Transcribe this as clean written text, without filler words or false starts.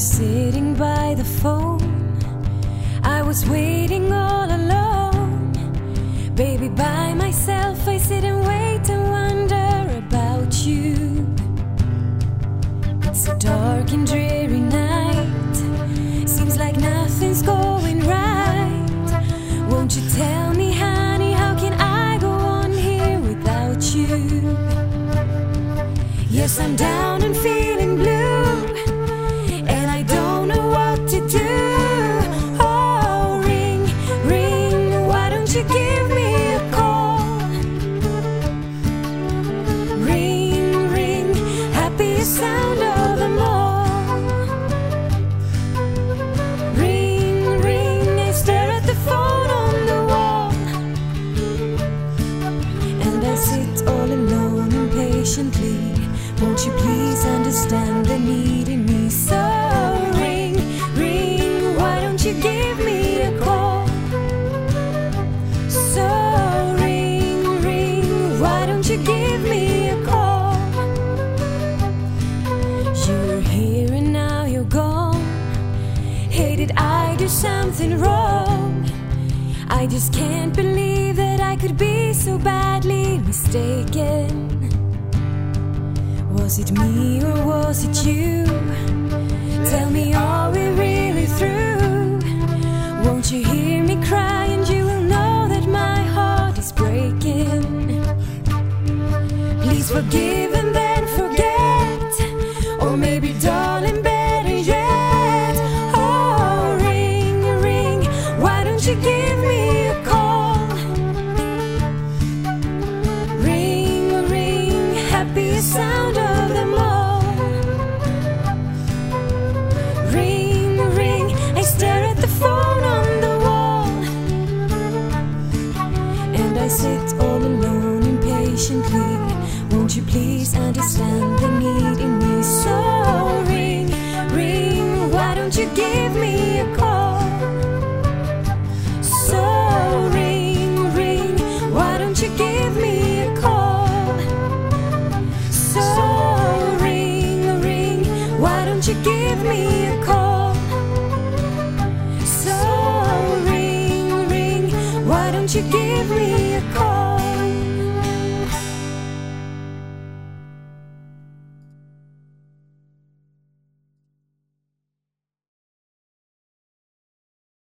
sitting by the phone. I was waiting all alone. Baby, by myself I sit and wait and wonder about you. It's a dark and dreary night. Seems like nothing's going right. Won't you tell me, honey, how can I go on here without you? Yes, I'm down and feeling blue, and I don't know what to do. Oh, ring, ring, why don't you give me a call? Ring, ring, happiest sound of them all. Ring, ring, I stare at the phone on the wall, and I sit all alone impatiently. Won't you please understand the need in me? So ring, ring, why don't you give me a call? So ring, ring, why don't you give me a call? You're here and now you're gone. Hey, did I do something wrong? I just can't believe that I could be so badly mistaken. Was it me or was it you? Tell me, are we really through? Won't you hear me cry and you will know that my heart is breaking? Please forgive and then forget, or maybe darling, better yet. Oh, ring, ring, why don't you give me a call? Ring, ring, happiest sound of them all. Ring, ring, I stare at the phone on the wall, and I sit all alone impatiently. Won't you please understand the need in me? So ring, ring, why don't you give me a call? So ring, ring, why don't you give me a call? So ring, ring, why don't you give me a call? So ring, ring, why don't you give me a call?